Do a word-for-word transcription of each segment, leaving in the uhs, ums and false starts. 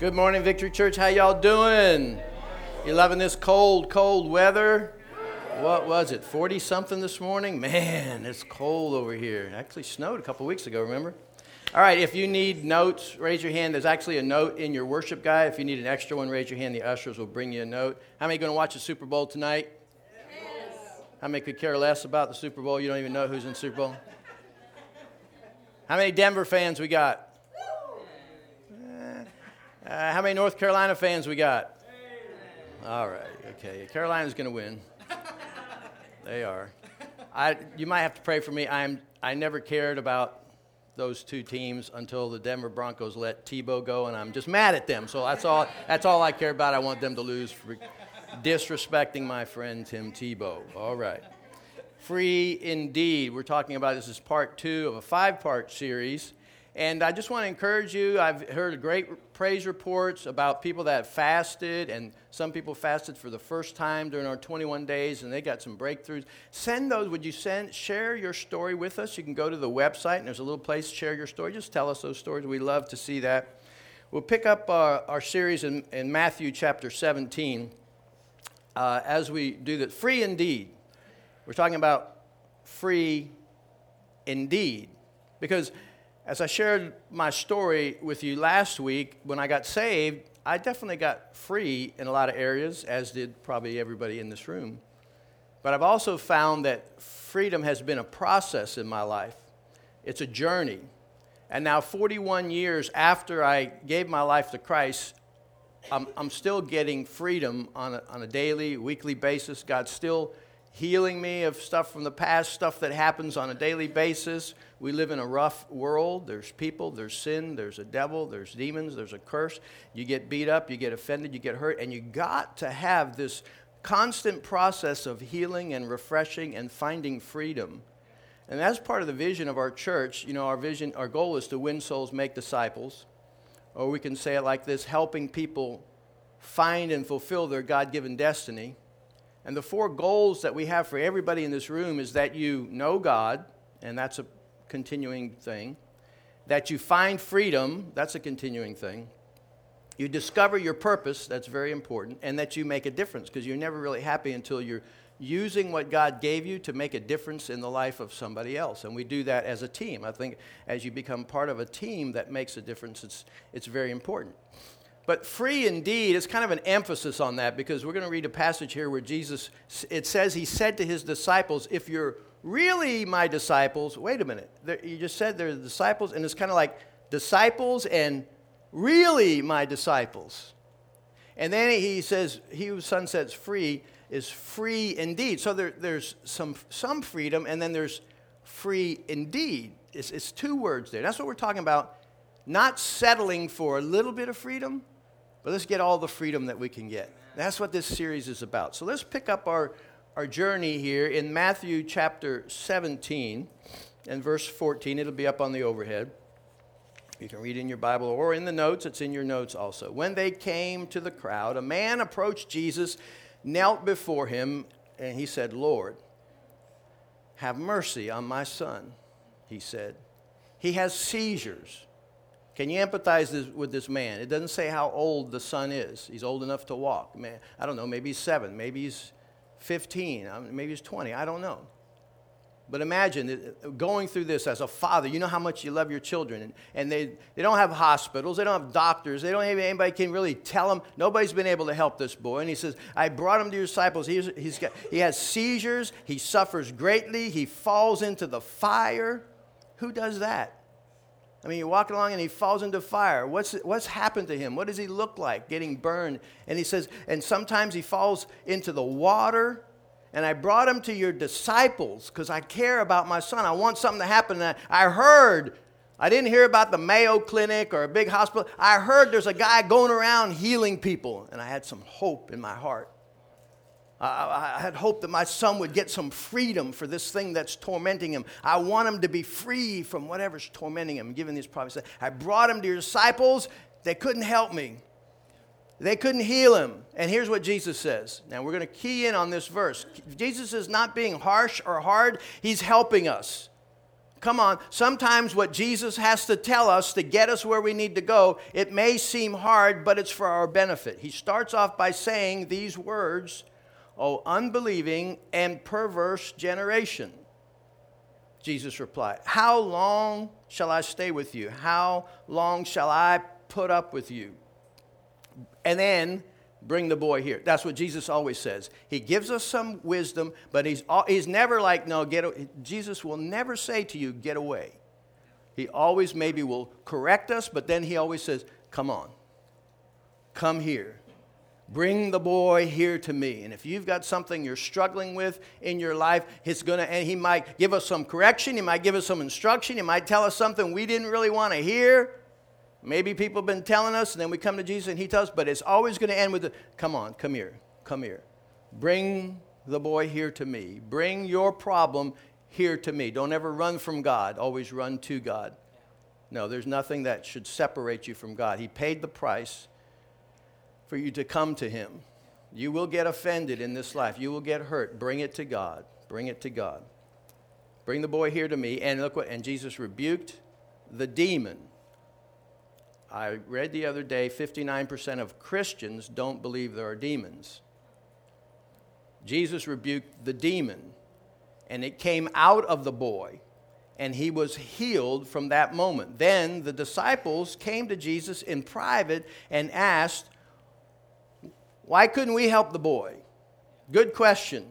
Good morning, Victory Church. How y'all doing? You loving this cold, cold weather? What was it, forty-something this morning? Man, it's cold over here. It actually snowed a couple weeks ago, remember? All right, if you need notes, raise your hand. There's actually a note in your worship guide. If you need an extra one, raise your hand. The ushers will bring you a note. How many are going to watch the Super Bowl tonight? Yes. How many could care less about the Super Bowl? You don't even know who's in the Super Bowl? How many Denver fans we got? Uh, how many North Carolina fans we got? All right, okay. Carolina's going to win. They are. I. You might have to pray for me. I'm. I never cared about those two teams until the Denver Broncos let Tebow go, and I'm just mad at them. So that's all. That's all I care about. I want them to lose for disrespecting my friend Tim Tebow. All right. Free indeed. We're talking about this is part two of a five-part series. And I just want to encourage you. I've heard great praise reports about people that fasted, and some people fasted for the first time during our twenty-one days, and they got some breakthroughs. Send those. Would you send, share your story with us? You can go to the website, and there's a little place to share your story. Just tell us those stories. We love to see that. We'll pick up our, our series in, in Matthew chapter seventeen uh, as we do that. Free indeed. We're talking about free indeed. Because as I shared my story with you last week, when I got saved, I definitely got free in a lot of areas, as did probably everybody in this room. But I've also found that freedom has been a process in my life. It's a journey. And now forty-one years after I gave my life to Christ, I'm, I'm still getting freedom on a, on a daily, weekly basis. God's still healing me of stuff from the past, stuff that happens on a daily basis. We live in a rough world. There's people, there's sin, there's a devil, there's demons, there's a curse. You get beat up, you get offended, you get hurt, and you got to have this constant process of healing and refreshing and finding freedom. And that's part of the vision of our church. You know, our vision, our goal is to win souls, make disciples. Or we can say it like this, helping people find and fulfill their God-given destiny. And the four goals that we have for everybody in this room is that you know God, and that's a continuing thing. That you find freedom, that's a continuing thing. You discover your purpose, that's very important. And that you make a difference, because you're never really happy until you're using what God gave you to make a difference in the life of somebody else. And we do that as a team. I think as you become part of a team that makes a difference, it's it's very important. But free indeed is kind of an emphasis on that, because we're going to read a passage here where Jesus, it says he said to his disciples, if you're really my disciples, wait a minute, you just said they're the disciples, and it's kind of like disciples and really my disciples. And then he says, he whose son sets free is free indeed. So there, there's some some freedom, and then there's free indeed. It's, it's two words there. That's what we're talking about, not settling for a little bit of freedom, but let's get all the freedom that we can get. That's what this series is about. So let's pick up our, our journey here in Matthew chapter seventeen and verse fourteen. It'll be up on the overhead. You can read in your Bible or in the notes. It's in your notes also. When they came to the crowd, a man approached Jesus, knelt before him, and he said, Lord, have mercy on my son, he said. He has seizures. Can you empathize this, with this man? It doesn't say how old the son is. He's old enough to walk. Man, I don't know, maybe he's seven, maybe he's fifteen, maybe he's twenty, I don't know. But imagine going through this as a father. You know how much you love your children. And, and they, they don't have hospitals. They don't have doctors. They don't have anybody can really tell them. Nobody's been able to help this boy. And he says, I brought him to your disciples. He's, he's got, he has seizures. He suffers greatly. He falls into the fire. Who does that? I mean, you're walking along and he falls into fire. What's what's happened to him? What does he look like? Getting burned. And he says, and sometimes he falls into the water. And I brought him to your disciples because I care about my son. I want something to happen. And I, I heard, I didn't hear about the Mayo Clinic or a big hospital. I heard there's a guy going around healing people. And I had some hope in my heart. I, I had hope that my son would get some freedom for this thing that's tormenting him. I want him to be free from whatever's tormenting him. Given these prophecies, I brought him to your disciples. They couldn't help me. They couldn't heal him. And here's what Jesus says. Now, we're going to key in on this verse. Jesus is not being harsh or hard. He's helping us. Come on. Sometimes what Jesus has to tell us to get us where we need to go, it may seem hard, but it's for our benefit. He starts off by saying these words, "O unbelieving and perverse generation." Jesus replied, "How long shall I stay with you? How long shall I put up with you? And then bring the boy here." That's what Jesus always says. He gives us some wisdom, but he's he's never like, no, get away. Jesus will never say to you, get away. He always maybe will correct us, but then he always says, come on. Come here. Bring the boy here to me. And if you've got something you're struggling with in your life, it's gonna, and he might give us some correction. He might give us some instruction. He might tell us something we didn't really want to hear. Maybe people have been telling us, and then we come to Jesus and he tells us, but it's always going to end with, the, come on, come here, come here. Bring the boy here to me. Bring your problem here to me. Don't ever run from God. Always run to God. No, there's nothing that should separate you from God. He paid the price for you to come to him. You will get offended in this life. You will get hurt. Bring it to God. Bring it to God. Bring the boy here to me. And look what, and Jesus rebuked the demon. I read the other day, fifty-nine percent of Christians don't believe there are demons. Jesus rebuked the demon, and it came out of the boy, and he was healed from that moment. Then the disciples came to Jesus in private and asked, why couldn't we help the boy? Good question.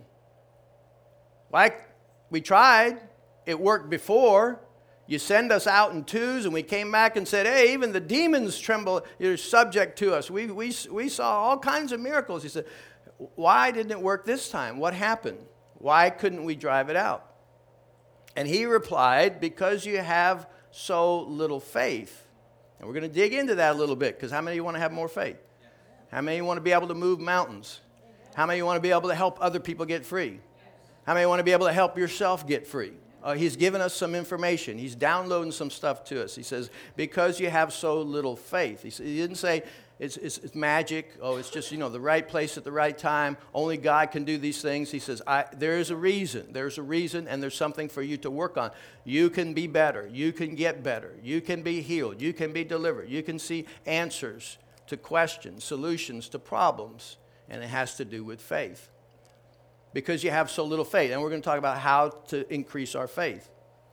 Why? We tried. It worked before. You send us out in twos, and we came back and said, hey, even the demons tremble, you're subject to us. We, we, we saw all kinds of miracles. He said, why didn't it work this time? What happened? Why couldn't we drive it out? And he replied, because you have so little faith. And we're going to dig into that a little bit, because how many of you want to have more faith? How many of you want to be able to move mountains? How many of you want to be able to help other people get free? How many of you want to be able to help yourself get free? Uh, he's given us some information. He's downloading some stuff to us. He says, because you have so little faith. He, he didn't say it's, it's, it's magic. Oh, it's just, you know, the right place at the right time. Only God can do these things. He says, I, there is a reason. There's a reason, and there's something for you to work on. You can be better. You can get better. You can be healed. You can be delivered. You can see answers to questions, solutions to problems, and it has to do with faith. Because you have so little faith. And we're going to talk about how to increase our faith.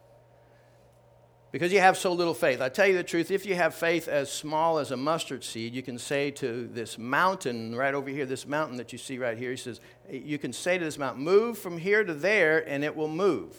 Because you have so little faith. I tell you the truth, if you have faith as small as a mustard seed, you can say to this mountain right over here, this mountain that you see right here, he says, you can say to this mountain, move from here to there, and it will move.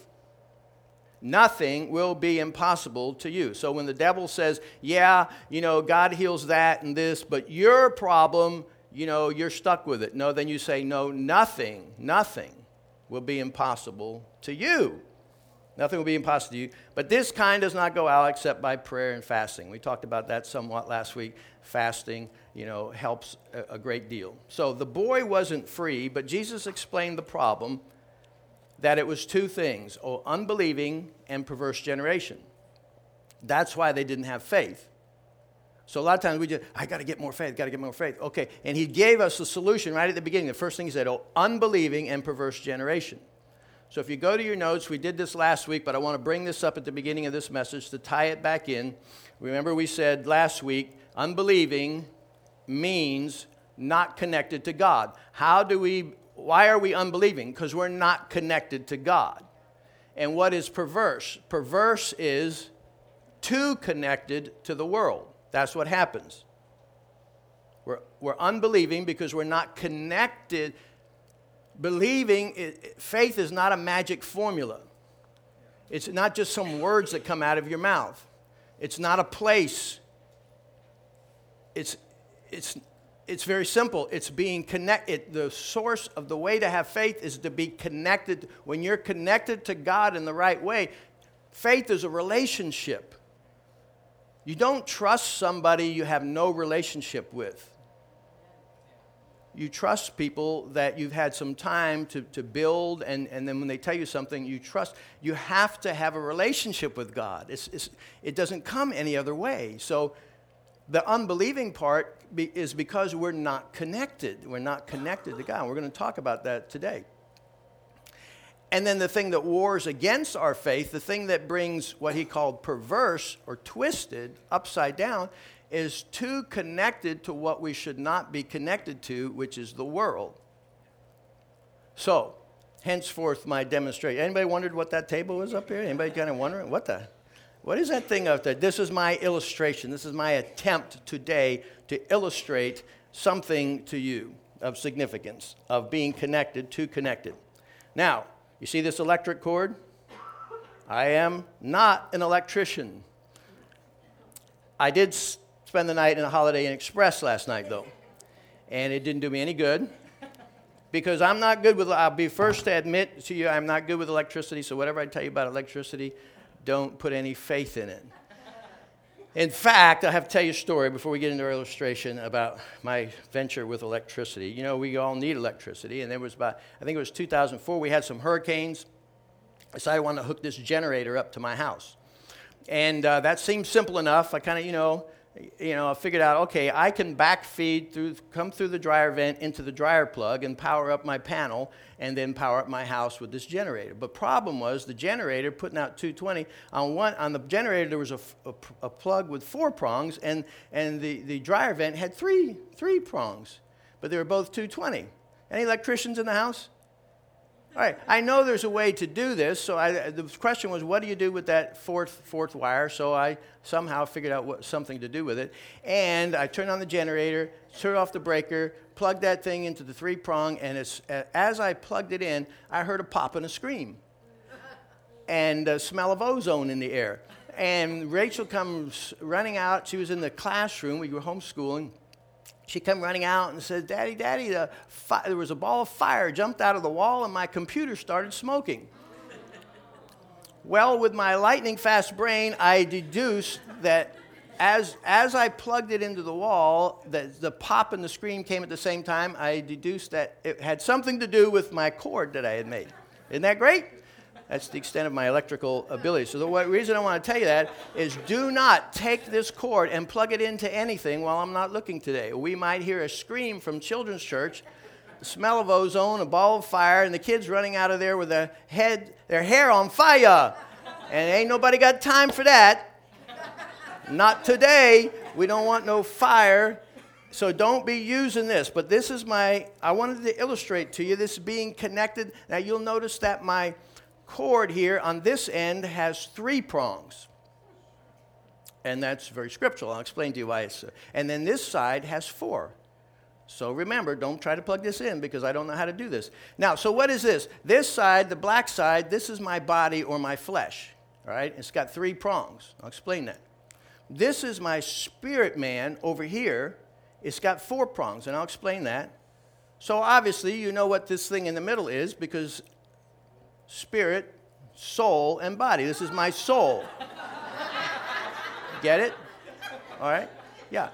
Nothing will be impossible to you. So when the devil says, yeah, you know, God heals that and this, but your problem, you know, you're stuck with it. No, then you say, no, nothing, nothing will be impossible to you. Nothing will be impossible to you. But this kind does not go out except by prayer and fasting. We talked about that somewhat last week. Fasting, you know, helps a, a great deal. So the boy wasn't free, but Jesus explained the problem that it was two things, oh, unbelieving and perverse generation. That's why they didn't have faith. So a lot of times we just, I got to get more faith, got to get more faith. Okay, and he gave us the solution right at the beginning. The first thing he said, oh, unbelieving and perverse generation. So if you go to your notes, we did this last week, but I want to bring this up at the beginning of this message to tie it back in. Remember we said last week, unbelieving means not connected to God. How do we, why are we unbelieving? Because we're not connected to God. And what is perverse? Perverse is too connected to the world. That's what happens. We're, we're unbelieving because we're not connected. Believing, it, faith is not a magic formula. It's not just some words that come out of your mouth. It's not a place. It's, it's, it's very simple. It's being connected. The source of the way to have faith is to be connected. When you're connected to God in the right way, faith is a relationship. You don't trust somebody you have no relationship with. You trust people that you've had some time to, to build, and, and then when they tell you something, you trust. You have to have a relationship with God. It's, it's, it doesn't come any other way. So the unbelieving part be, is because we're not connected. We're not connected to God. We're going to talk about that today. And then the thing that wars against our faith, the thing that brings what he called perverse or twisted, upside down, is too connected to what we should not be connected to, which is the world. So, henceforth my demonstration. Anybody wondered what that table was up here? Anybody kind of wondering? What the? What is that thing up there? This is my illustration. This is my attempt today to illustrate something to you of significance, of being connected to connected. Now, you see this electric cord? I am not an electrician. I did spend the night in a Holiday Inn Express last night, though, and it didn't do me any good because I'm not good with, I'll be first to admit to you, I'm not good with electricity, so whatever I tell you about electricity, don't put any faith in it. In fact, I have to tell you a story before we get into our illustration about my venture with electricity. You know, we all need electricity, and there was about, I think it was two thousand four, we had some hurricanes. I decided I wanted to hook this generator up to my house. And uh, that seemed simple enough. I kind of, you know, you know, I figured out, okay, I can backfeed through, come through the dryer vent into the dryer plug and power up my panel and then power up my house with this generator. But problem was the generator putting out two twenty, on one on the generator there was a, a, a plug with four prongs and, and the, the dryer vent had three, three prongs, but they were both two twenty. Any electricians in the house? All right, I know there's a way to do this, so I, the question was, what do you do with that fourth fourth wire? So I somehow figured out what, something to do with it, and I turned on the generator, turned off the breaker, plugged that thing into the three-prong, and as, as I plugged it in, I heard a pop and a scream, and a smell of ozone in the air. And Rachel comes running out. She was in the classroom. We were homeschooling. She come running out and said, Daddy, Daddy, the fi- there was a ball of fire jumped out of the wall and my computer started smoking. Well, with my lightning fast brain, I deduced that as, as I plugged it into the wall, that the pop and the scream came at the same time. I deduced that it had something to do with my cord that I had made. Isn't that great? That's the extent of my electrical ability. So the reason I want to tell you that is do not take this cord and plug it into anything while I'm not looking today. We might hear a scream from children's church, the smell of ozone, a ball of fire, and the kids running out of there with their head, their hair on fire. And ain't nobody got time for that. Not today. We don't want no fire. So don't be using this. But this is my, I wanted to illustrate to you this being connected. Now you'll notice that my cord here on this end has three prongs. And that's very scriptural. I'll explain to you why it's... And then this side has four. So remember, don't try to plug this in because I don't know how to do this. Now, so what is this? This side, the black side, this is my body or my flesh. All right? It's got three prongs. I'll explain that. This is my spirit man over here. It's got four prongs, and I'll explain that. So obviously, you know what this thing in the middle is because spirit, soul, and body. This is my soul. Get it? All right? Yeah.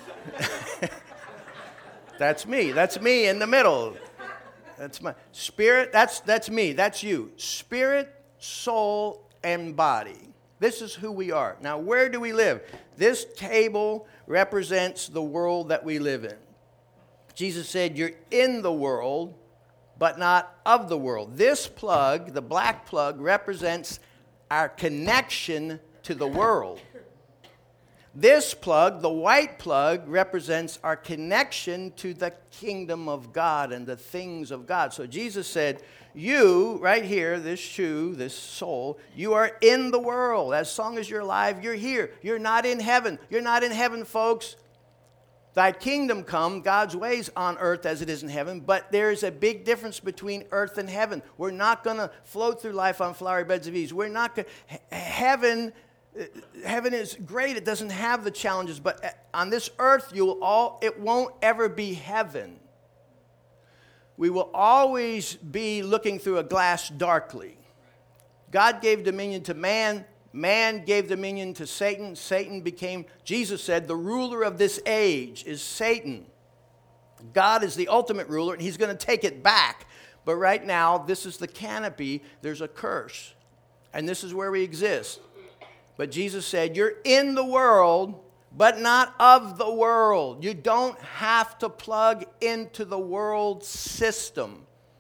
That's me. That's me in the middle. That's my spirit. That's that's me. That's you. Spirit, soul, and body. This is who we are. Now, where do we live? This table represents the world that we live in. Jesus said, you're in the world, but not of the world. This plug, the black plug, represents our connection to the world. This plug, the white plug, represents our connection to the kingdom of God and the things of God. So Jesus said, you, right here, this shoe, this soul, you are in the world. As long as you're alive, you're here. You're not in heaven. You're not in heaven, folks. Thy kingdom come, God's ways on earth as it is in heaven, but there's a big difference between earth and heaven. We're not going to float through life on flowery beds of ease. We're not going to, heaven, heaven is great. It doesn't have the challenges, but on this earth, you will all, it won't ever be heaven. We will always be looking through a glass darkly. God gave dominion to man. Man gave dominion to Satan. Satan became, Jesus said, the ruler of this age is Satan. God is the ultimate ruler, and he's going to take it back. But right now, this is the canopy. There's a curse. And this is where we exist. But Jesus said, you're in the world, but not of the world. You don't have to plug into the world system.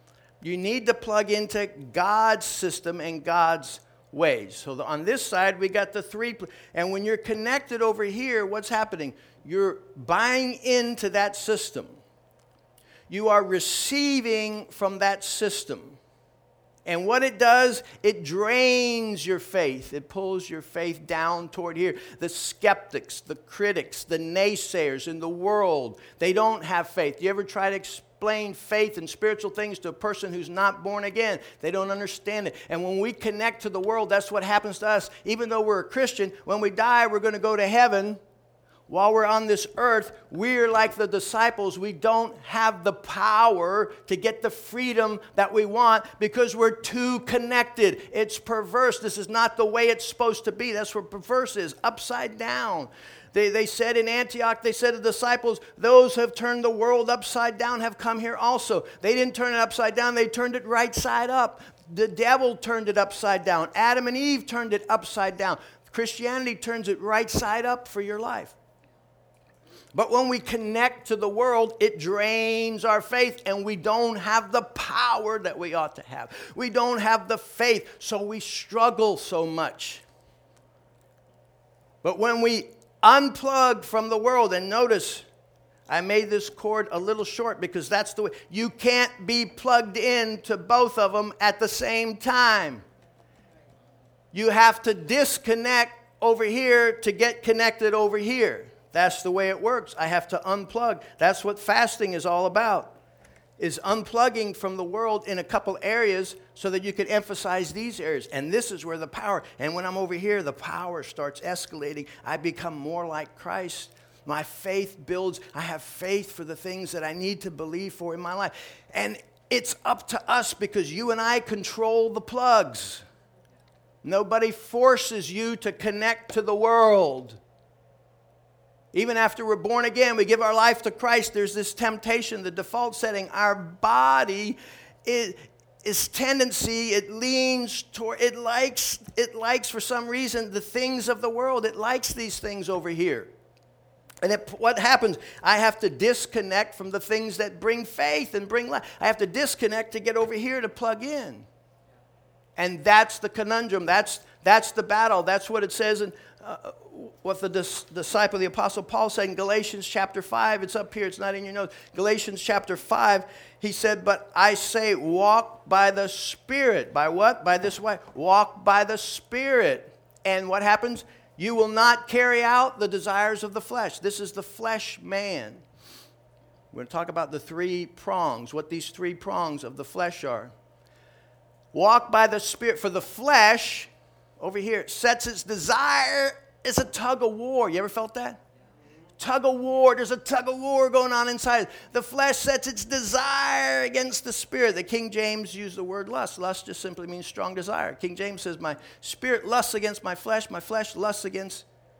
You need to plug into God's system and God's ways. So the, on this side, we got the three. And when you're connected over here, what's happening? You're buying into that system. You are receiving from that system. And what it does, it drains your faith. It pulls your faith down toward here. The skeptics, the critics, the naysayers in the world, they don't have faith. You ever try to explain faith and spiritual things to a person who's not born again? They don't understand it. And when we connect to the world, that's what happens to us. Even though we're a Christian, when we die, we're going to go to heaven. While we're on this earth, we're like the disciples. We don't have the power to get the freedom that we want because we're too connected. It's perverse. This is not the way it's supposed to be. That's what perverse is, upside down. They, they said in Antioch, they said to the disciples, those who have turned the world upside down have come here also. They didn't turn it upside down. They turned it right side up. The devil turned it upside down. Adam and Eve turned it upside down. Christianity turns it right side up for your life. But when we connect to the world, it drains our faith, and we don't have the power that we ought to have. We don't have the faith, so we struggle so much. But when we unplug from the world, and notice, I made this cord a little short because that's the way. You can't be plugged in to both of them at the same time. You have to disconnect over here to get connected over here. That's the way it works. I have to unplug. That's what fasting is all about, is unplugging from the world in a couple areas so that you can emphasize these areas. And this is where the power, and when I'm over here, the power starts escalating. I become more like Christ. My faith builds. I have faith for the things that I need to believe for in my life. And it's up to us because you and I control the plugs. Nobody forces you to connect to the world. Even after we're born again, we give our life to Christ, there's this temptation, the default setting. Our body is, is tendency, it leans toward, it likes, it likes for some reason the things of the world. It likes these things over here. And it, what happens? I have to disconnect from the things that bring faith and bring life. I have to disconnect to get over here to plug in. And that's the conundrum. That's, that's the battle. That's what it says in uh, what the dis- disciple, the Apostle Paul said in Galatians chapter five. It's up here. It's not in your notes. Galatians chapter five, he said, but I say walk by the Spirit. By what? By this way. Walk by the Spirit. And what happens? You will not carry out the desires of the flesh. This is the flesh man. We're going to talk about the three prongs, what these three prongs of the flesh are. Walk by the Spirit. For the flesh, over here, sets its desire. It's a tug of war. You ever felt that? Tug of war. There's a tug of war going on inside. The flesh sets its desire against the Spirit. The King James used the word lust. Lust just simply means strong desire. King James says, my spirit lusts against my flesh. My flesh lusts against.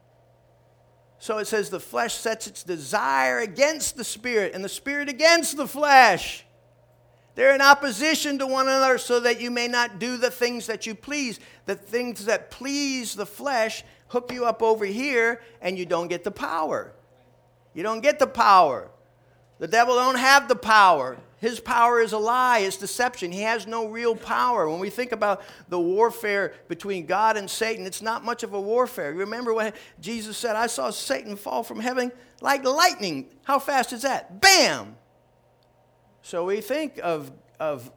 So it says the flesh sets its desire against the Spirit, and the Spirit against the flesh. They're in opposition to one another so that you may not do the things that you please. The things that please the flesh hook you up over here, and you don't get the power. You don't get the power. The devil don't have the power. His power is a lie. It's deception. He has no real power. When we think about the warfare between God and Satan, it's not much of a warfare. Remember what Jesus said, I saw Satan fall from heaven like lightning. How fast is that? Bam! So we think of, of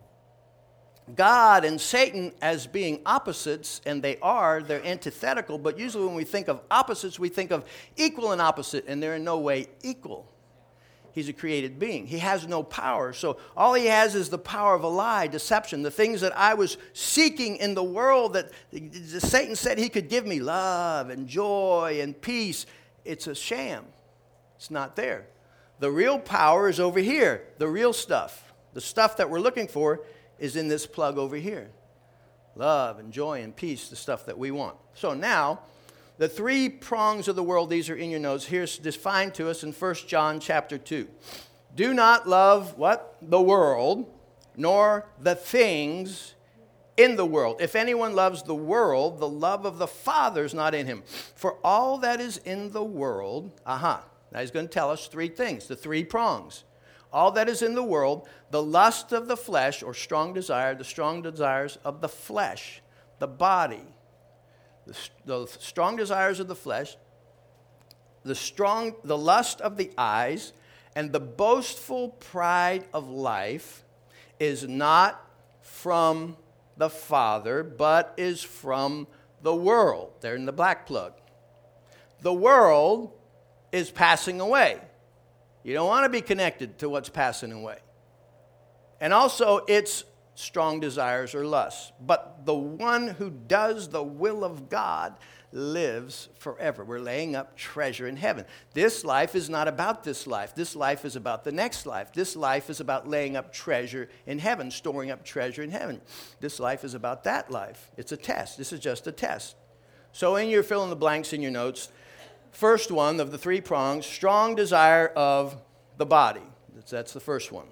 God and Satan as being opposites, and they are. They're antithetical, but usually when we think of opposites, we think of equal and opposite, and they're in no way equal. He's a created being. He has no power. So all he has is the power of a lie, deception. The things that I was seeking in the world that Satan said he could give me, love and joy and peace, it's a sham. It's not there. The real power is over here, the real stuff. The stuff that we're looking for is in this plug over here. Love and joy and peace, the stuff that we want. So now, the three prongs of the world, these are in your notes. Here's defined to us in First John chapter two. Do not love what? The world, nor the things in the world. If anyone loves the world, the love of the Father is not in him. For all that is in the world, aha, now he's going to tell us three things, the three prongs. all that is in the world, the lust of the flesh, or strong desire, the strong desires of the flesh, the body, the, the strong desires of the flesh, the strong, the lust of the eyes, and the boastful pride of life is not from the Father, but is from the world. They're in the black plug. The world is passing away. You don't want to be connected to what's passing away. And also, it's strong desires or lusts. But the one who does the will of God lives forever. We're laying up treasure in heaven. This life is not about this life. This life is about the next life. This life is about laying up treasure in heaven, storing up treasure in heaven. This life is about that life. It's a test. This is just a test. So in your fill in the blanks in your notes, first one of the three prongs, strong desire of the body. That's, that's the first one.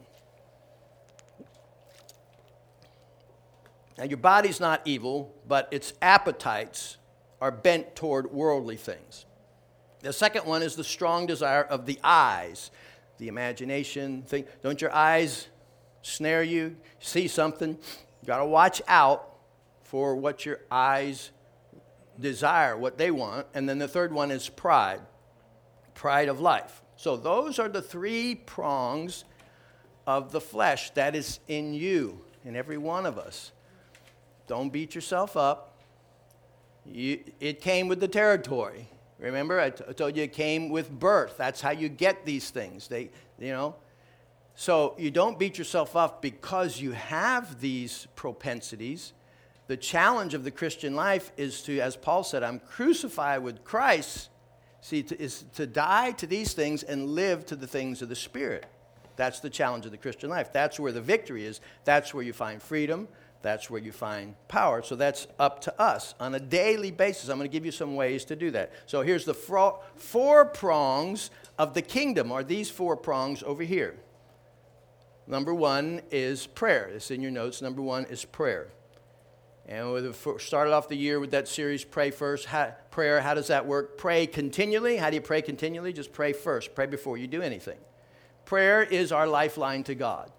Now, your body's not evil, but its appetites are bent toward worldly things. The second one is the strong desire of the eyes, the imagination thing. Don't your eyes snare you? See something? You got to watch out for what your eyes desire, what they want. And then the third one is pride, pride of life. So those are the three prongs of the flesh that is in you, in every one of us. Don't beat yourself up. You, it came with the territory. Remember, I, t- I told you it came with birth. That's how you get these things. They, you know. So you don't beat yourself up because you have these propensities. The challenge of the Christian life is to, as Paul said, I'm crucified with Christ. See, to, is to die to these things and live to the things of the Spirit. That's the challenge of the Christian life. That's where the victory is. That's where you find freedom. That's where you find power. So that's up to us on a daily basis. I'm going to give you some ways to do that. So here's the four, four prongs of the kingdom, are these four prongs over here. Number one is prayer. It's in your notes. Number one is prayer. And we started off the year with that series, Pray First. How, prayer, how does that work? Pray continually. How do you pray continually? Just pray first. Pray before you do anything. Prayer is our lifeline to God.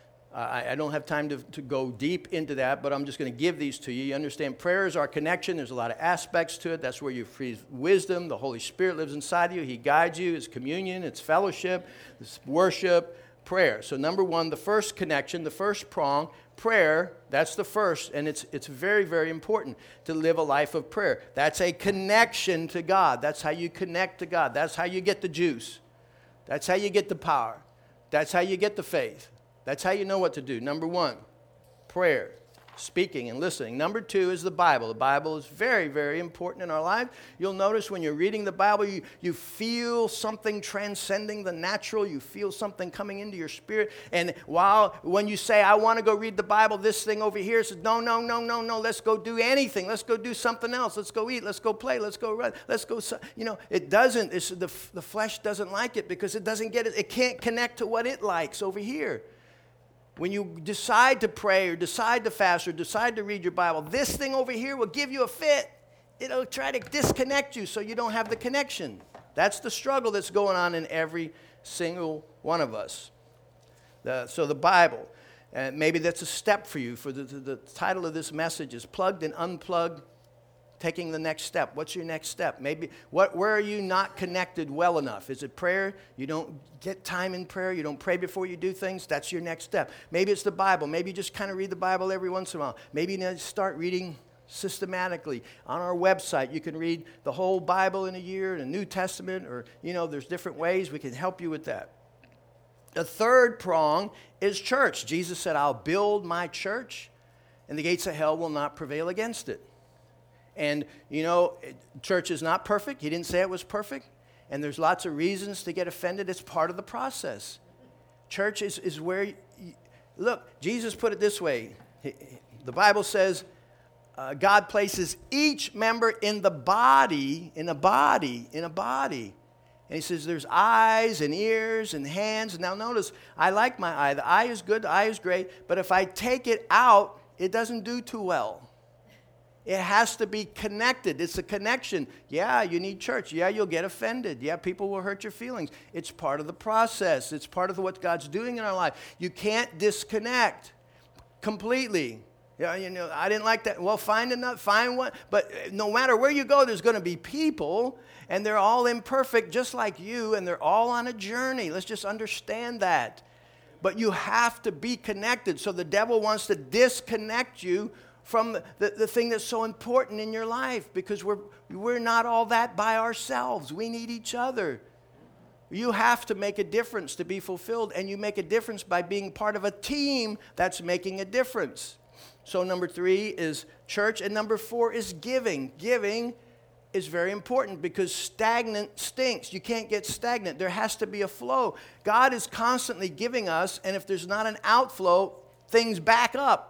Uh, I, I don't have time to, to go deep into that, but I'm just going to give these to you. You understand, prayer is our connection. There's a lot of aspects to it. That's where you free wisdom. The Holy Spirit lives inside of you. He guides you. It's communion. It's fellowship. It's worship. Prayer. So number one, the first connection, the first prong, prayer, that's the first, and it's it's very, very important to live a life of prayer. That's a connection to God. That's how you connect to God. That's how you get the juice. That's how you get the power. That's how you get the faith. That's how you know what to do. Number one, prayer, speaking and listening. Number two is the Bible. The Bible is very, very important in our life. You'll notice when you're reading the Bible, you, you feel something transcending the natural. You feel something coming into your spirit. And while when you say, I want to go read the Bible, this thing over here says, no, no, no, no, no, let's go do anything. Let's go do something else. Let's go eat. Let's go play. Let's go run. Let's go, you know, it doesn't, it's, the, the flesh doesn't like it because it doesn't get it. It can't connect to what it likes over here. When you decide to pray or decide to fast or decide to read your Bible, this thing over here will give you a fit. It'll try to disconnect you so you don't have the connection. That's the struggle that's going on in every single one of us. The, so the Bible, uh, maybe that's a step for you. For the, the, the title of this message is Plugged and Unplugged, Taking the Next Step. What's your next step? Maybe what? Where are you not connected well enough? Is it prayer? You don't get time in prayer. You don't pray before you do things. That's your next step. Maybe it's the Bible. Maybe you just kind of read the Bible every once in a while. Maybe you need to start reading systematically. On our website, you can read the whole Bible in a year, the New Testament, or, you know, there's different ways we can help you with that. The third prong is church. Jesus said, I'll build my church, and the gates of hell will not prevail against it. And, you know, church is not perfect. He didn't say it was perfect. And there's lots of reasons to get offended. It's part of the process. Church is, is where, you, look, Jesus put it this way. He, the Bible says uh, God places each member in the body, in a body, in a body. And he says there's eyes and ears and hands. Now notice, I like my eye. The eye is good, the eye is great. But if I take it out, it doesn't do too well. It has to be connected. It's a connection. Yeah, you need church. Yeah, you'll get offended. Yeah, people will hurt your feelings. It's part of the process. It's part of what God's doing in our life. You can't disconnect completely. Yeah, you know, I didn't like that. Well, find another, find one. But no matter where you go, there's going to be people, and they're all imperfect, just like you, and they're all on a journey. Let's just understand that. But you have to be connected. So the devil wants to disconnect you from the, the, the thing that's so important in your life, because we're, we're not all that by ourselves. We need each other. You have to make a difference to be fulfilled, and you make a difference by being part of a team that's making a difference. So number three is church, and number four is giving. Giving is very important because stagnant stinks. You can't get stagnant. There has to be a flow. God is constantly giving us, and if there's not an outflow, things back up.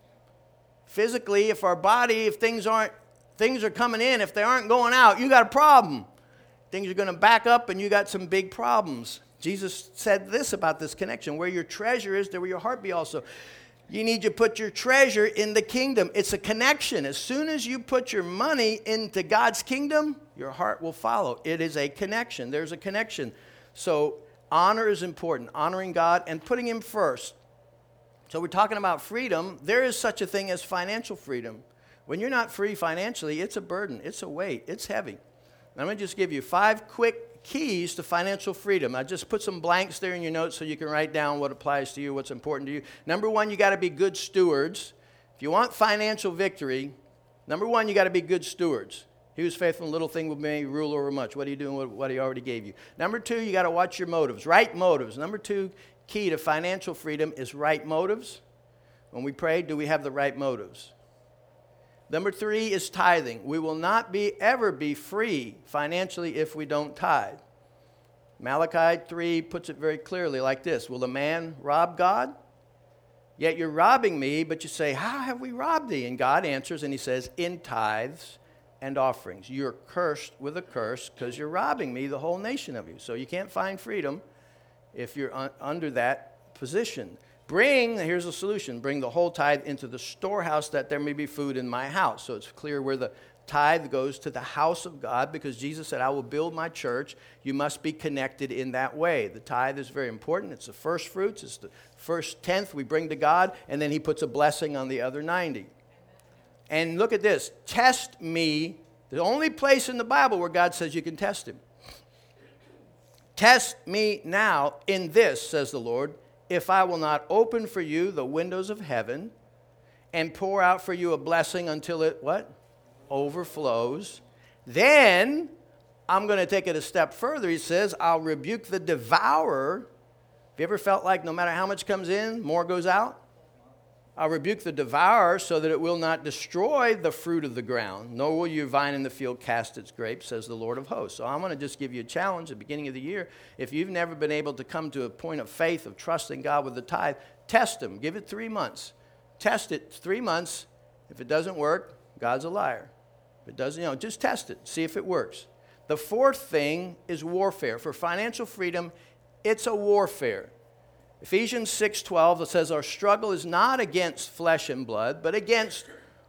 Physically, if our body, if things aren't, things are coming in, if they aren't going out, you got a problem. Things are going to back up and you got some big problems. Jesus said this about this connection. Where your treasure is, there will your heart be also. You need to put your treasure in the kingdom. It's a connection. As soon as you put your money into God's kingdom, your heart will follow. It is a connection. There's a connection. So honor is important. Honoring God and putting Him first. So we're talking about freedom. There is such a thing as financial freedom. When you're not free financially, it's a burden. It's a weight. It's heavy. I'm going to just give you five quick keys to financial freedom. I just put some blanks there in your notes so you can write down what applies to you, what's important to you. Number one, you got to be good stewards. If you want financial victory, number one, you got to be good stewards. He who's faithful in little thing will be rule over much. What are you doing with what He already gave you? Number two, you got to watch your motives. Right motives. Number two, key to financial freedom is right motives. When we pray, do we have the right motives? Number three is tithing. We will not be ever be free financially if we don't tithe. Malachi three puts it very clearly like this. Will a man rob God? Yet you're robbing me, but you say, how have we robbed thee? And God answers and He says, in tithes and offerings. You're cursed with a curse because you're robbing me, the whole nation of you. So you can't find freedom if you're un- under that position. Bring, here's the solution, bring the whole tithe into the storehouse that there may be food in my house. So it's clear where the tithe goes to the house of God, because Jesus said, I will build my church. You must be connected in that way. The tithe is very important. It's the first fruits. It's the first tenth we bring to God, and then He puts a blessing on the other ninety. And look at this. Test me. The only place in the Bible where God says you can test Him. Test me now in this, says the Lord, if I will not open for you the windows of heaven and pour out for you a blessing until it, what? Overflows. Then I'm going to take it a step further. He says, I'll rebuke the devourer. Have you ever felt like no matter how much comes in, more goes out? I'll rebuke the devourer so that it will not destroy the fruit of the ground, nor will your vine in the field cast its grapes, says the Lord of hosts. So I'm going to just give you a challenge at the beginning of the year. If you've never been able to come to a point of faith, of trusting God with the tithe, test Him. Give it three months. Test it three months. If it doesn't work, God's a liar. If it doesn't, you know, just test it. See if it works. The fourth thing is warfare. For financial freedom, it's a warfare. Ephesians six twelve, it says, our struggle is not against flesh and blood, but against,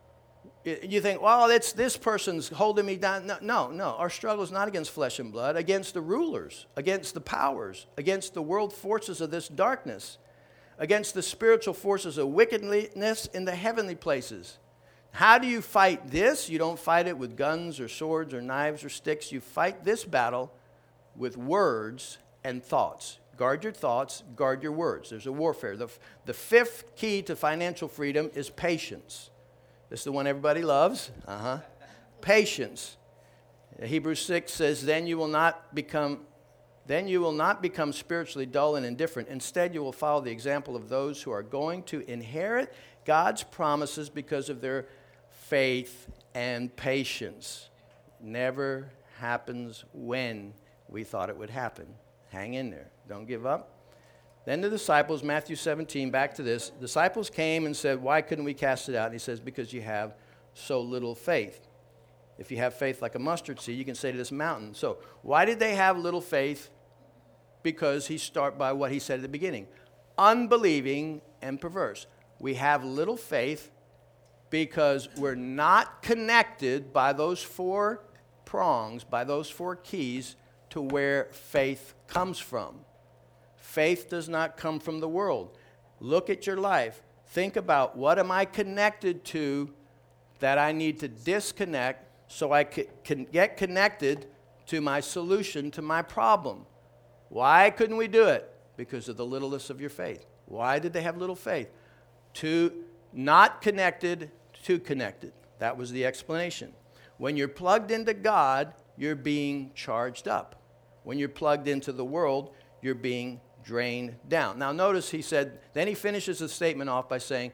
you think, well, it's this person's holding me down. No, no, no. Our struggle is not against flesh and blood, against the rulers, against the powers, against the world forces of this darkness, against the spiritual forces of wickedness in the heavenly places. How do you fight this? You don't fight it with guns or swords or knives or sticks. You fight this battle with words and thoughts. Guard your thoughts, guard your words. There's a warfare. The, the fifth key to financial freedom is patience. This is the one everybody loves. Uh-huh. Patience. Hebrews six says, then you will not become then you will not become spiritually dull and indifferent. Instead, you will follow the example of those who are going to inherit God's promises because of their faith and patience. Never happens when we thought it would happen. Hang in there. Don't give up. Then the disciples, Matthew seventeen, back to this. Disciples came and said, why couldn't we cast it out? And He says, because you have so little faith. If you have faith like a mustard seed, you can say to this mountain. So why did they have little faith? Because He start by what He said at the beginning. Unbelieving and perverse. We have little faith Because we're not connected by those four prongs, by those four keys, to where faith comes from. Faith does not come from the world. Look at your life. Think about, what am I connected to that I need to disconnect so I can get connected to my solution to my problem? Why couldn't we do it? Because of the littleness of your faith. Why did they have little faith? To not connected, to connected. That was the explanation. When you're plugged into God, you're being charged up. When you're plugged into the world, you're being drained down. Now notice he said, then he finishes the statement off by saying,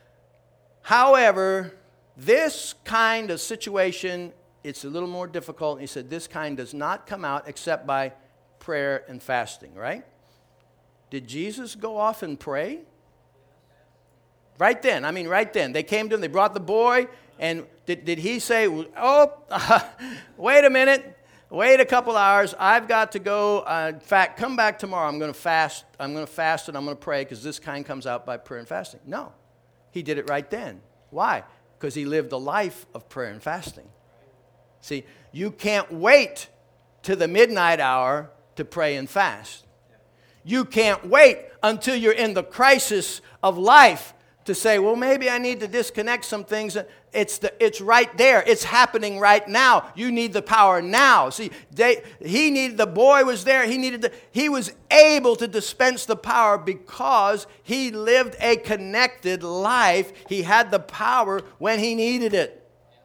however, this kind of situation, it's a little more difficult. He said, this kind does not come out except by prayer and fasting, right? Did Jesus go off and pray? Right then, I mean right then. They came to him, they brought the boy, and did, did he say, oh, uh, wait a minute, wait a couple hours, I've got to go. Uh, in fact, come back tomorrow, I'm going to fast, I'm going to fast and I'm going to pray because this kind comes out by prayer and fasting. No, he did it right then. Why? Because he lived a life of prayer and fasting. See, you can't wait to the midnight hour to pray and fast. You can't wait until you're in the crisis of life to say, well, maybe I need to disconnect some things. It's the, it's right there. It's happening right now. You need the power now. See, they, he needed, the boy was there. He needed the, he was able to dispense the power because he lived a connected life. He had the power when he needed it.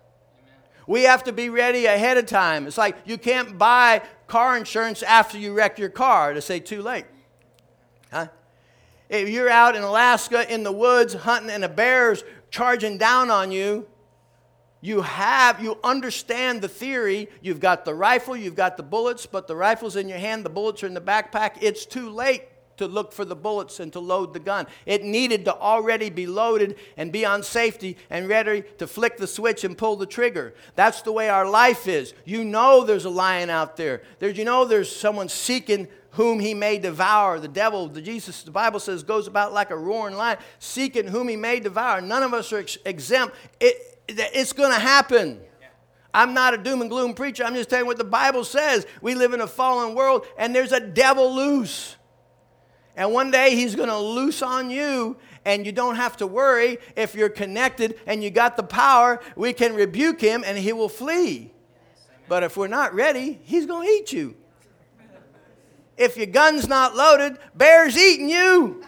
We have to be ready ahead of time. It's like you can't buy car insurance after you wreck your car to say too late. Huh? If you're out in Alaska in the woods hunting and a bear's charging down on you, you have, you understand the theory. You've got the rifle, you've got the bullets, but the rifle's in your hand, the bullets are in the backpack. It's too late to look for the bullets and to load the gun. It needed to already be loaded and be on safety and ready to flick the switch and pull the trigger. That's the way our life is. You know there's a lion out there. There's, you know there's someone seeking whom he may devour. The devil, the Jesus, the Bible says, goes about like a roaring lion, seeking whom he may devour. None of us are ex- exempt. It, it's going to happen. I'm not a doom and gloom preacher. I'm just telling you what the Bible says. We live in a fallen world, and there's a devil loose. And one day he's going to loose on you, and you don't have to worry. If you're connected and you got the power, we can rebuke him, and he will flee. But if we're not ready, he's going to eat you. If your gun's not loaded, bear's eating you.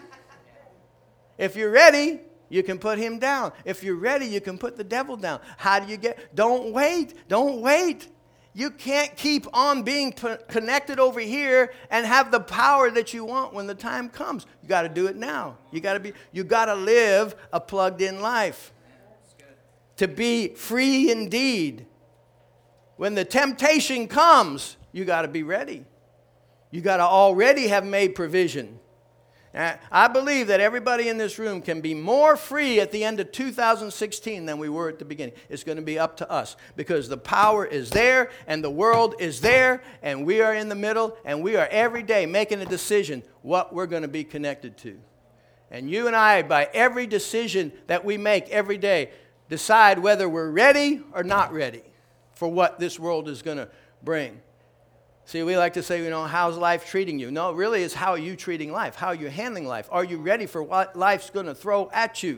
If you're ready, you can put him down. If you're ready, you can put the devil down. How do you get? Don't wait. Don't wait. You can't keep on being p- connected over here and have the power that you want when the time comes. You got to do it now. You got to be. You got to live a plugged-in life. To be free indeed. When the temptation comes, you got to be ready. You got to already have made provision. Now, I believe that everybody in this room can be more free at the end of two thousand sixteen than we were at the beginning. It's going to be up to us because the power is there and the world is there and we are in the middle and we are every day making a decision what we're going to be connected to. And you and I, by every decision that we make every day, decide whether we're ready or not ready for what this world is going to bring. See, we like to say, you know, how's life treating you? No, really, it's how are you treating life? How are you handling life? Are you ready for what life's going to throw at you?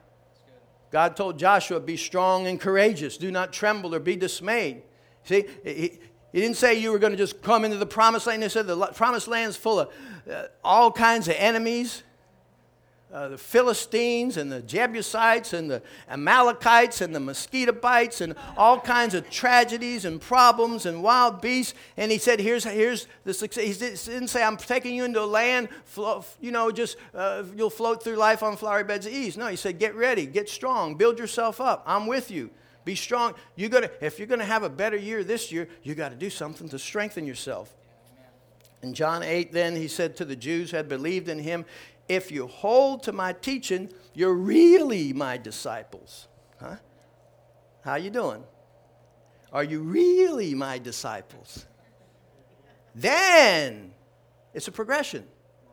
God told Joshua, be strong and courageous. Do not tremble or be dismayed. See, he, he didn't say you were going to just come into the promised land. He said the promised land is full of uh, all kinds of enemies. Uh, the Philistines and the Jebusites and the Amalekites and the mosquito bites and all kinds of tragedies and problems and wild beasts. And he said, here's, here's the success. He didn't say, I'm taking you into a land, you know, just uh, you'll float through life on flowery beds of ease. No, he said, get ready, get strong, build yourself up. I'm with you. Be strong. You gotta, if you're going to have a better year this year, you got to do something to strengthen yourself. In John eight, then, he said to the Jews who had believed in him, if you hold to my teaching, you're really my disciples. Huh? How you doing? Are you really my disciples? Then it's a progression.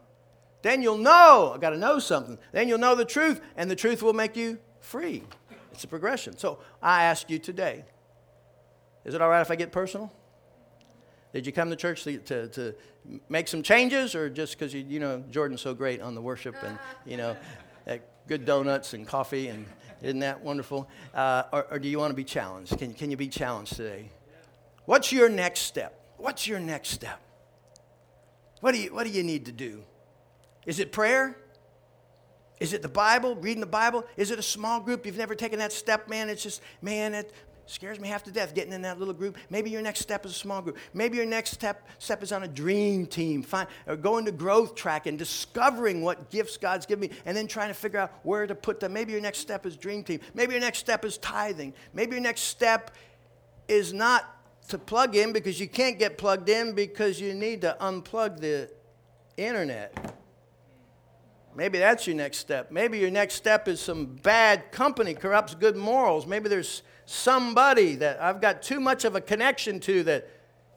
Then you'll know, I got to know something. Then you'll know the truth, and the truth will make you free. It's a progression. So I ask you today, is it all right if I get personal? Did you come to church to, to, to make some changes, or just because, you, you know, Jordan's so great on the worship and, you know, good donuts and coffee, and isn't that wonderful? Uh, or, or do you want to be challenged? Can, can you be challenged today? What's your next step? What's your next step? What do you, what do you need to do? Is it prayer? Is it the Bible, reading the Bible? Is it a small group? You've never taken that step, man. It's just, man, it scares me half to death getting in that little group. Maybe your next step is a small group. Maybe your next step, step is on a dream team. Find, or going to growth track and discovering what gifts God's given me, and then trying to figure out where to put them. Maybe your next step is dream team. Maybe your next step is tithing. Maybe your next step is not to plug in, because you can't get plugged in because you need to unplug the internet. Maybe that's your next step. Maybe your next step is some bad company corrupts good morals. Maybe there's somebody that I've got too much of a connection to that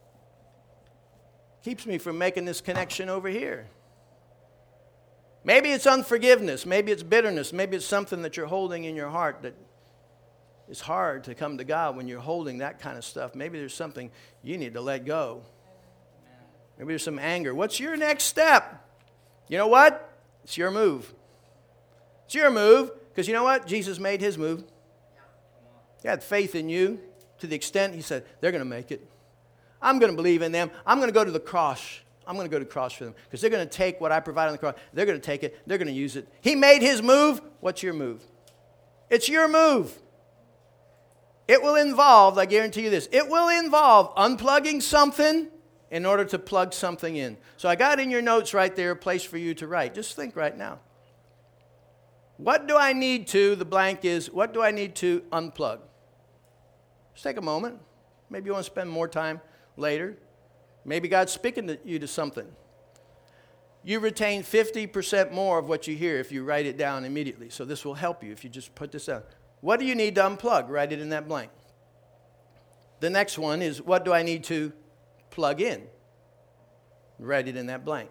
keeps me from making this connection over here. Maybe it's unforgiveness. Maybe it's bitterness. Maybe it's something that you're holding in your heart that it's hard to come to God when you're holding that kind of stuff. Maybe there's something you need to let go. Maybe there's some anger. What's your next step? You know what? It's your move. It's your move, because you know what? Jesus made his move. He had faith in you to the extent he said, they're going to make it. I'm going to believe in them. I'm going to go to the cross. I'm going to go to the cross for them, because they're going to take what I provide on the cross. They're going to take it. They're going to use it. He made his move. What's your move? It's your move. It will involve, I guarantee you this, it will involve unplugging something in order to plug something in. So I got in your notes right there a place for you to write. Just think right now. What do I need to, the blank is, what do I need to unplug? Just take a moment. Maybe you want to spend more time later. Maybe God's speaking to you to something. You retain fifty percent more of what you hear if you write it down immediately. So this will help you if you just put this down. What do you need to unplug? Write it in that blank. The next one is, what do I need to plug in? Write it in that blank.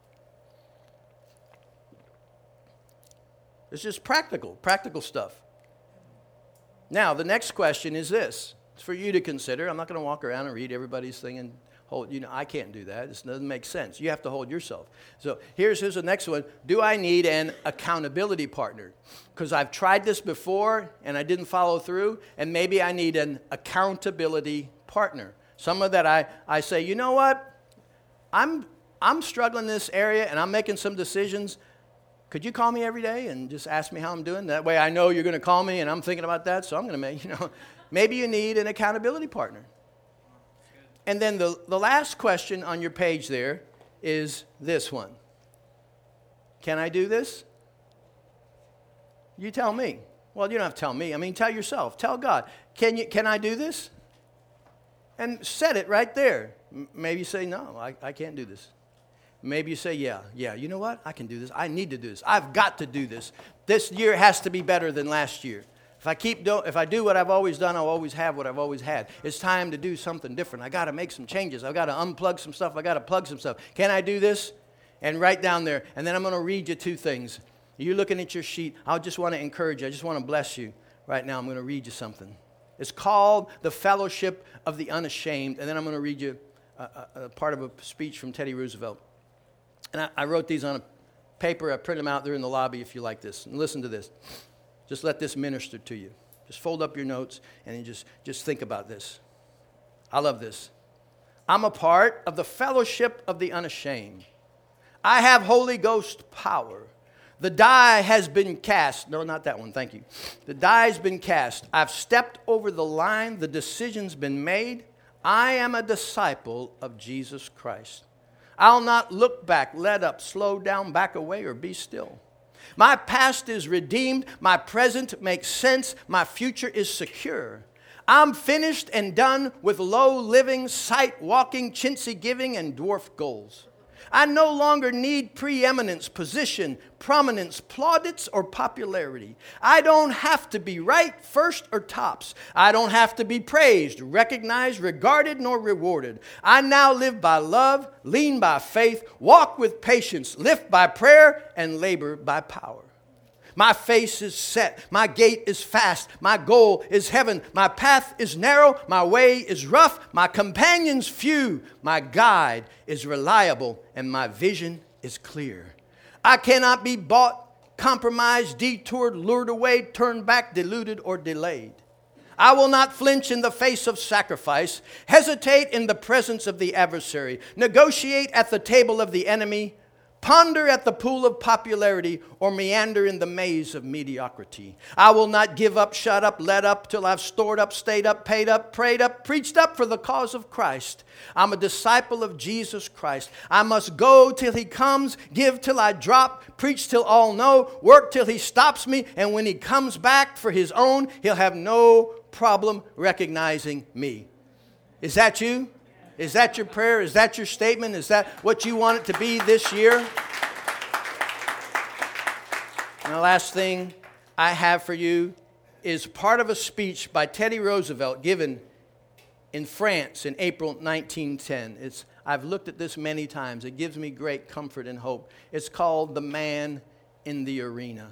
It's just practical, practical stuff. Now, the next question is this. It's for you to consider. I'm not going to walk around and read everybody's thing and hold, you know, I can't do that. It doesn't make sense. You have to hold yourself. So here's, here's the next one. Do I need an accountability partner? Because I've tried this before and I didn't follow through, and maybe I need an accountability partner. Someone that I, I say, you know what? I'm, I'm struggling in this area and I'm making some decisions. Could you call me every day and just ask me how I'm doing? That way I know you're going to call me and I'm thinking about that, so I'm going to make, you know, maybe you need an accountability partner. And then the, the last question on your page there is this one. Can I do this? You tell me. Well, you don't have to tell me. I mean, tell yourself. Tell God. Can you? Can I do this? And set it right there. M- maybe you say, no, I, I can't do this. Maybe you say, yeah, yeah, you know what? I can do this. I need to do this. I've got to do this. This year has to be better than last year. If I keep do, if I do what I've always done, I'll always have what I've always had. It's time to do something different. I got to make some changes. I've got to unplug some stuff. I got to plug some stuff. Can I do this? And write down there. And then I'm going to read you two things. You're looking at your sheet. I just want to encourage you. I just want to bless you. Right now, I'm going to read you something. It's called The Fellowship of the Unashamed. And then I'm going to read you a, a, a part of a speech from Teddy Roosevelt. And I, I wrote these on a paper. I printed them out. They're in the lobby if you like this. And listen to this. Just let this minister to you. Just fold up your notes and then just, just think about this. I love this. I'm a part of the fellowship of the unashamed. I have Holy Ghost power. The die has been cast. No, not that one. Thank you. The die has been cast. I've stepped over the line. The decision's been made. I am a disciple of Jesus Christ. I'll not look back, let up, slow down, back away, or be still. My past is redeemed. My present makes sense. My future is secure. I'm finished and done with low living, sight walking, chintzy giving, and dwarf goals. I no longer need preeminence, position, prominence, plaudits, or popularity. I don't have to be right, first, or tops. I don't have to be praised, recognized, regarded, nor rewarded. I now live by love, lean by faith, walk with patience, lift by prayer, and labor by power. My face is set. My gate is fast. My goal is heaven. My path is narrow. My way is rough. My companions few. My guide is reliable. And my vision is clear. I cannot be bought, compromised, detoured, lured away, turned back, deluded, or delayed. I will not flinch in the face of sacrifice, hesitate in the presence of the adversary, negotiate at the table of the enemy, ponder at the pool of popularity, or meander in the maze of mediocrity. I will not give up, shut up, let up, till I've stored up, stayed up, paid up, prayed up, preached up for the cause of Christ. I'm a disciple of Jesus Christ. I must go till He comes, give till I drop, preach till all know, work till He stops me, and when He comes back for His own, He'll have no problem recognizing me. Is that you? Is that your prayer? Is that your statement? Is that what you want it to be this year? And the last thing I have for you is part of a speech by Teddy Roosevelt given in France in April nineteen ten. It's, I've looked at this many times. It gives me great comfort and hope. It's called The Man in the Arena.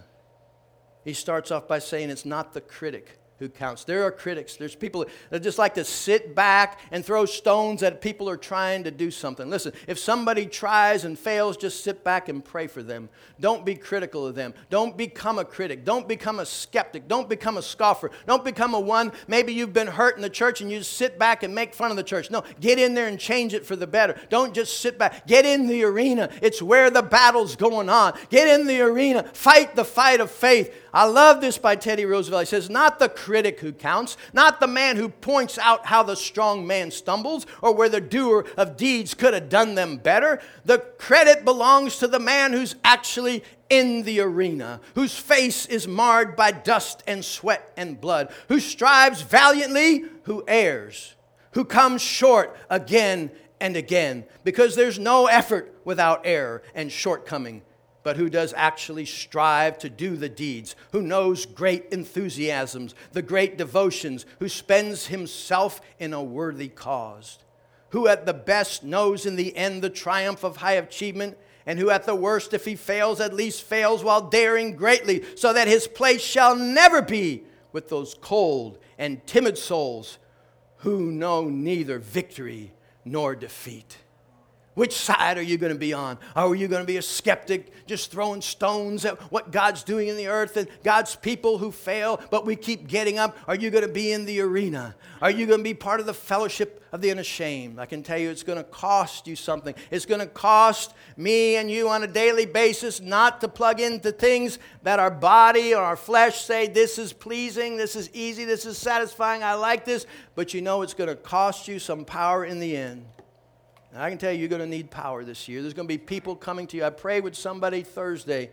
He starts off by saying it's not the critic who counts. There are critics. There's people that just like to sit back and throw stones at people who are trying to do something. Listen, if somebody tries and fails, just sit back and pray for them. Don't be critical of them. Don't become a critic. Don't become a skeptic. Don't become a scoffer. Don't become a one. Maybe you've been hurt in the church and you just sit back and make fun of the church. No, get in there and change it for the better. Don't just sit back. Get in the arena. It's where the battle's going on. Get in the arena. Fight the fight of faith. I love this by Teddy Roosevelt. He says, not the critic who counts, not the man who points out how the strong man stumbles or where the doer of deeds could have done them better. The credit belongs to the man who's actually in the arena, whose face is marred by dust and sweat and blood, who strives valiantly, who errs, who comes short again and again, because there's no effort without error and shortcoming, but who does actually strive to do the deeds, who knows great enthusiasms, the great devotions, who spends himself in a worthy cause, who at the best knows in the end the triumph of high achievement, and who at the worst, if he fails, at least fails while daring greatly, so that his place shall never be with those cold and timid souls who know neither victory nor defeat. Which side are you going to be on? Are you going to be a skeptic, just throwing stones at what God's doing in the earth and God's people who fail, but we keep getting up? Are you going to be in the arena? Are you going to be part of the fellowship of the unashamed? I can tell you it's going to cost you something. It's going to cost me and you on a daily basis not to plug into things that our body or our flesh say, this is pleasing, this is easy, this is satisfying, I like this. But you know it's going to cost you some power in the end. And I can tell you, you're going to need power this year. There's going to be people coming to you. I prayed with somebody Thursday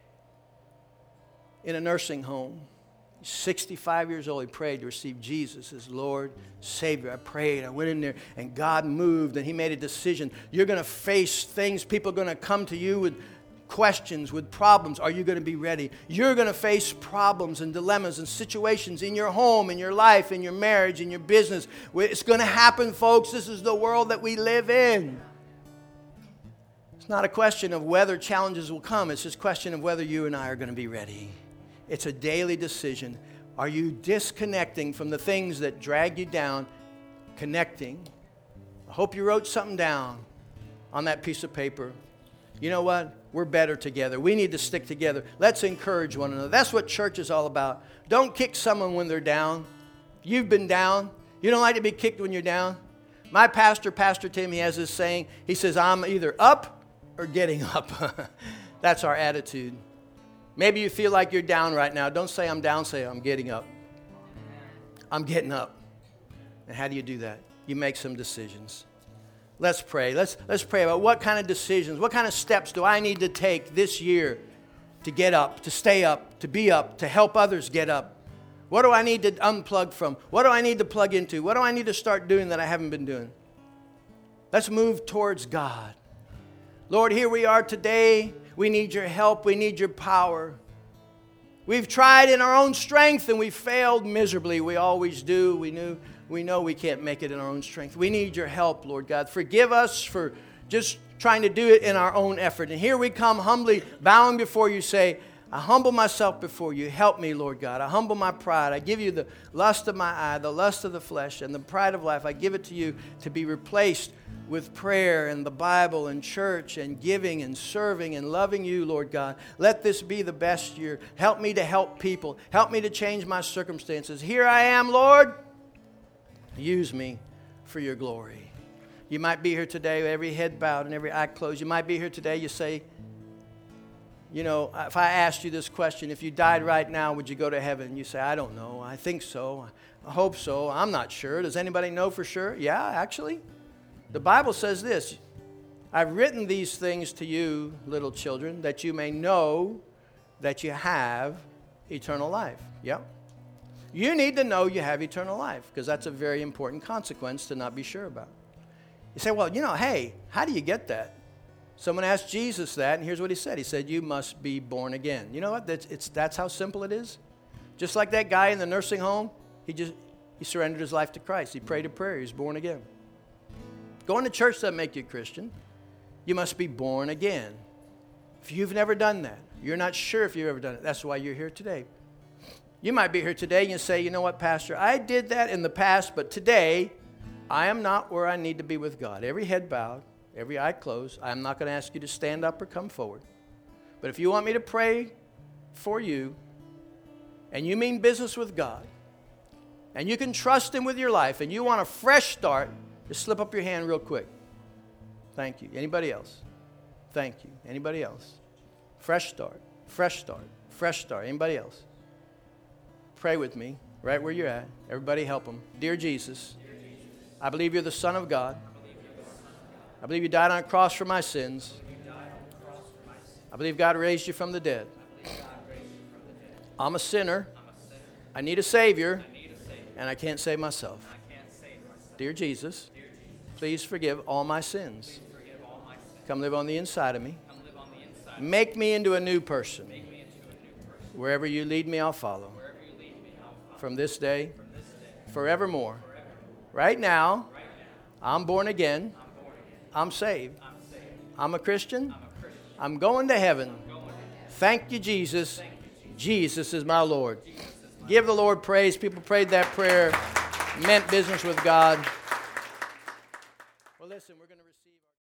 in a nursing home. He's sixty-five years old. He prayed to receive Jesus as Lord, Savior. I prayed. I went in there, and God moved, and He made a decision. You're going to face things. People are going to come to you with questions, with problems. Are you going to be ready? You're going to face problems and dilemmas and situations in your home, in your life, in your marriage, in your business. It's going to happen, folks. This is the world that we live in. It's not a question of whether challenges will come. It's just a question of whether you and I are going to be ready. It's a daily decision. Are you disconnecting from the things that drag you down, connecting? I hope you wrote something down on that piece of paper. You know what? We're better together. We need to stick together. Let's encourage one another. That's what church is all about. Don't kick someone when they're down. You've been down. You don't like to be kicked when you're down. My pastor, Pastor Tim, he has this saying. He says, I'm either up or getting up. That's our attitude. Maybe you feel like you're down right now. Don't say I'm down. Say I'm getting up. I'm getting up. And how do you do that? You make some decisions. Let's pray. Let's, let's pray about what kind of decisions, what kind of steps do I need to take this year to get up, to stay up, to be up, to help others get up? What do I need to unplug from? What do I need to plug into? What do I need to start doing that I haven't been doing? Let's move towards God. Lord, here we are today. We need your help. We need your power. We've tried in our own strength and we failed miserably. We always do. We knew. We know we can't make it in our own strength. We need your help, Lord God. Forgive us for just trying to do it in our own effort. And here we come humbly bowing before you, say, I humble myself before you. Help me, Lord God. I humble my pride. I give you the lust of my eye, the lust of the flesh, and the pride of life. I give it to you to be replaced with prayer and the Bible and church and giving and serving and loving you, Lord God. Let this be the best year. Help me to help people. Help me to change my circumstances. Here I am, Lord. Use me for your glory. You might be here today, every head bowed and every eye closed. You might be here today, you say, you know, if I asked you this question, if you died right now, would you go to heaven? You say, I don't know. I think so. I hope so. I'm not sure. Does anybody know for sure? Yeah, actually. The Bible says this. I've written these things to you, little children, that you may know that you have eternal life. Yep. You need to know you have eternal life because that's a very important consequence to not be sure about. You say, well, you know, hey, how do you get that? Someone asked Jesus that, and here's what he said. He said, you must be born again. You know what? That's, it's, that's how simple it is. Just like that guy in the nursing home, he just he surrendered his life to Christ. He prayed a prayer. He was born again. Going to church doesn't make you a Christian. You must be born again. If you've never done that, you're not sure if you've ever done it. That's why you're here today. You might be here today and you say, you know what, Pastor, I did that in the past, but today I am not where I need to be with God. Every head bowed. Every eye closed. I'm not going to ask you to stand up or come forward. But if you want me to pray for you, and you mean business with God, and you can trust Him with your life, and you want a fresh start, just slip up your hand real quick. Thank you. Anybody else? Thank you. Anybody else? Fresh start. Fresh start. Fresh start. Anybody else? Pray with me right where you're at. Everybody help them. Dear Jesus, I believe you're the Son of God. I believe you died on a cross for my sins. I believe God raised you from the dead. I'm a sinner. I need a Savior, and I can't save myself. Dear Jesus, please forgive all my sins. Come live on the inside of me. Make me into a new person. Wherever you lead me, I'll follow. From this day, forevermore. Right now, I'm born again. I'm saved. I'm a Christian. I'm going to heaven. Thank you, Jesus. Jesus is my Lord. Give the Lord praise. People prayed that prayer, meant business with God. Well, listen, we're going to